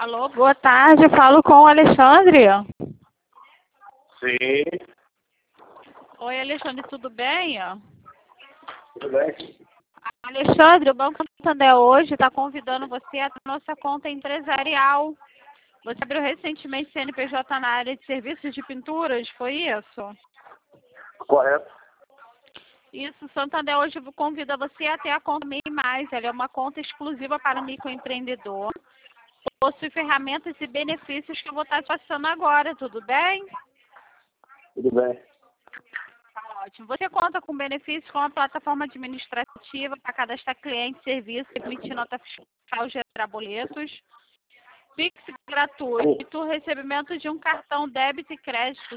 Alô, boa tarde. Falo com o Alexandre. Sim, Oi, Alexandre, tudo bem? tudo bem. Alexandre, o Banco Santander hoje está convidando você a nossa conta empresarial. Você abriu recentemente CNPJ na área de serviços de pinturas, foi isso? Correto. Isso, Santander hoje convida você a ter a conta MEI+. Ela é uma conta exclusiva para o microempreendedor. Possui ferramentas e benefícios que eu vou estar te passando agora, tudo bem? Tudo bem. Ótimo. Você conta com benefícios com a plataforma administrativa para cadastrar clientes, serviços, emitir nota fiscal, gerar boletos. Pix gratuito, recebimento de um cartão débito e crédito